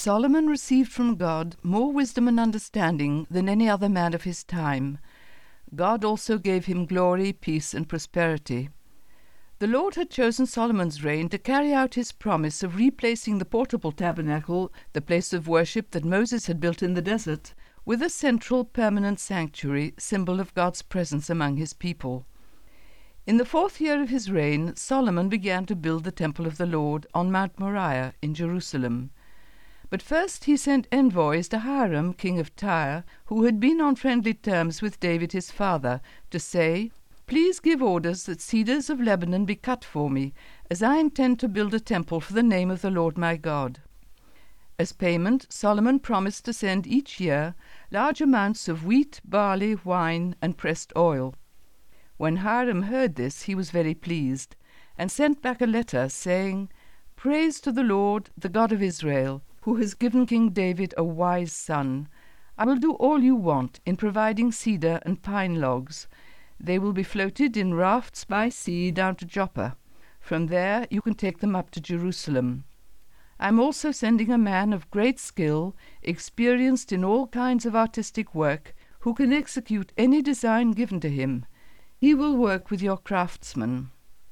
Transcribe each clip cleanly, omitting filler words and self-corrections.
Solomon received from God more wisdom and understanding than any other man of his time. God also gave him glory, peace, and prosperity. The Lord had chosen Solomon's reign to carry out his promise of replacing the portable tabernacle, the place of worship that Moses had built in the desert, with a central permanent sanctuary, symbol of God's presence among his people. In the 4th year of his reign, Solomon began to build the temple of the Lord on Mount Moriah in Jerusalem. But first he sent envoys to Hiram, king of Tyre, who had been on friendly terms with David his father, to say, "Please give orders that cedars of Lebanon be cut for me, as I intend to build a temple for the name of the Lord my God." As payment, Solomon promised to send each year large amounts of wheat, barley, wine, and pressed oil. When Hiram heard this, he was very pleased, and sent back a letter saying, "Praise to the Lord, the God of Israel, who has given King David a wise son. I will do all you want in providing cedar and pine logs. They will be floated in rafts by sea down to Joppa. From there you can take them up to Jerusalem. I am also sending a man of great skill, experienced in all kinds of artistic work, who can execute any design given to him. He will work with your craftsmen."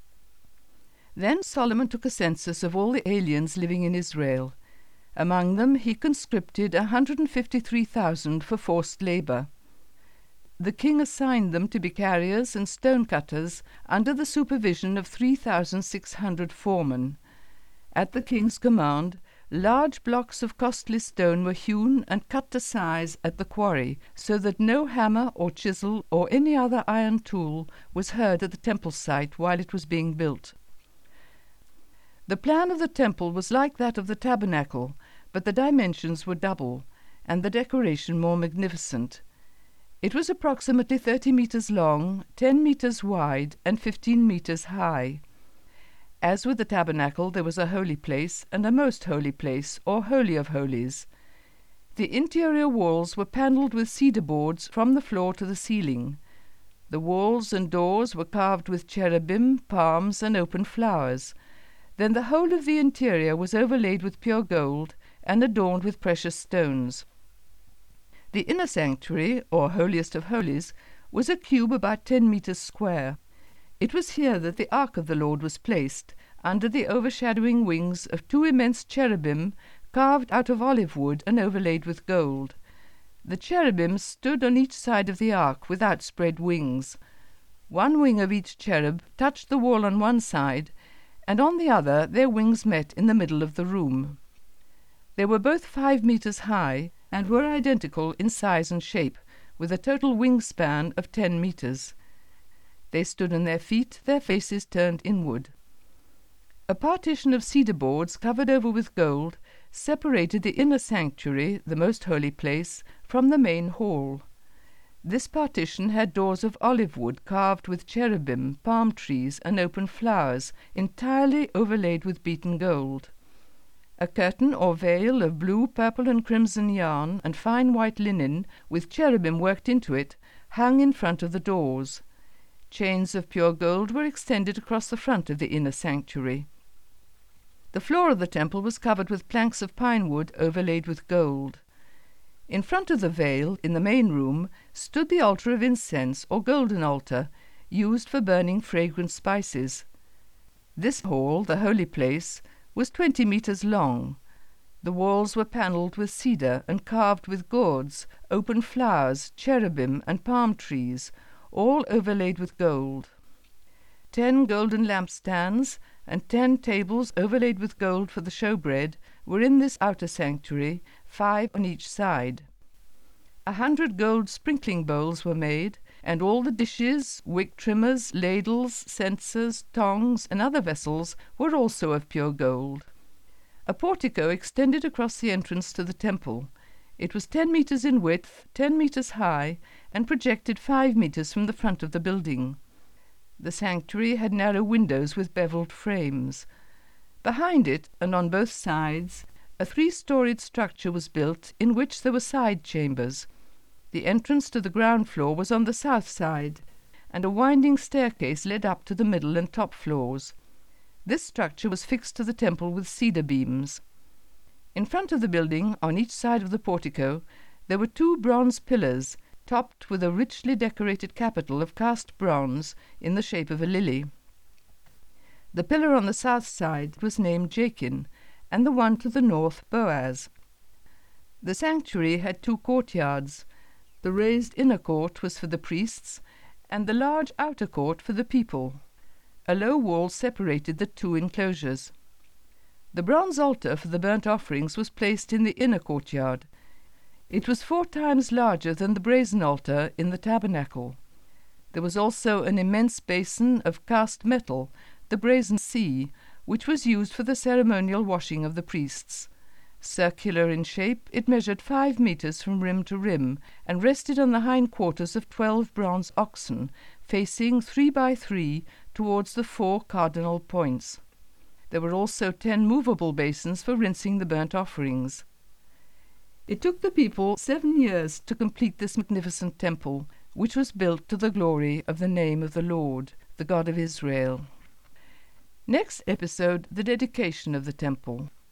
Then Solomon took a census of all the aliens living in Israel. Among them he conscripted 153,000 for forced labor. The king assigned them to be carriers and stone cutters under the supervision of 3,600 foremen. At the king's command, large blocks of costly stone were hewn and cut to size at the quarry, so that no hammer or chisel or any other iron tool was heard at the temple site while it was being built. The plan of the temple was like that of the tabernacle, but the dimensions were double, and the decoration more magnificent. It was approximately 30 meters long, 10 meters wide, and 15 meters high. As with the tabernacle, there was a holy place and a most holy place, or holy of holies. The interior walls were panelled with cedar boards from the floor to the ceiling. The walls and doors were carved with cherubim, palms, and open flowers. Then the whole of the interior was overlaid with pure gold and adorned with precious stones. The inner sanctuary, or holiest of holies, was a cube about 10 meters square. It was here that the ark of the Lord was placed, under the overshadowing wings of 2 immense cherubim carved out of olive wood and overlaid with gold. The cherubim stood on each side of the ark with outspread wings. One wing of each cherub touched the wall on one side, and on the other their wings met in the middle of the room. They were both 5 meters high, and were identical in size and shape, with a total wingspan of 10 meters. They stood on their feet, their faces turned inward. A partition of cedar boards covered over with gold separated the inner sanctuary, the most holy place, from the main hall. This partition had doors of olive wood carved with cherubim, palm trees, and open flowers, entirely overlaid with beaten gold. A curtain or veil of blue, purple, and crimson yarn and fine white linen, with cherubim worked into it, hung in front of the doors. Chains of pure gold were extended across the front of the inner sanctuary. The floor of the temple was covered with planks of pine wood overlaid with gold. In front of the veil, in the main room, stood the altar of incense, or golden altar, used for burning fragrant spices. This hall, the holy place, was 20 meters long. The walls were panelled with cedar and carved with gourds, open flowers, cherubim, and palm trees, all overlaid with gold. 10 golden lampstands and 10 tables overlaid with gold for the showbread were in this outer sanctuary, 5 on each side. 100 gold sprinkling bowls were made, and all the dishes, wick trimmers, ladles, censers, tongs, and other vessels were also of pure gold. A portico extended across the entrance to the temple. It was 10 meters in width, 10 meters high, and projected 5 meters from the front of the building. The sanctuary had narrow windows with beveled frames. Behind it, and on both sides, a 3-storied structure was built in which there were side chambers. The entrance to the ground floor was on the south side, and a winding staircase led up to the middle and top floors. This structure was fixed to the temple with cedar beams. In front of the building, on each side of the portico, there were 2 bronze pillars, topped with a richly decorated capital of cast bronze in the shape of a lily. The pillar on the south side was named Jachin, and the one to the north Boaz. The sanctuary had 2 courtyards. The raised inner court was for the priests, and the large outer court for the people. A low wall separated the 2 enclosures. The bronze altar for the burnt offerings was placed in the inner courtyard. It was 4 times larger than the brazen altar in the tabernacle. There was also an immense basin of cast metal, the brazen sea, which was used for the ceremonial washing of the priests. Circular in shape, it measured 5 meters from rim to rim, and rested on the hind quarters of 12 bronze oxen, facing 3 by 3 towards the 4 cardinal points. There were also 10 movable basins for rinsing the burnt offerings. It took the people 7 years to complete this magnificent temple, which was built to the glory of the name of the Lord, the God of Israel. Next episode, the dedication of the temple.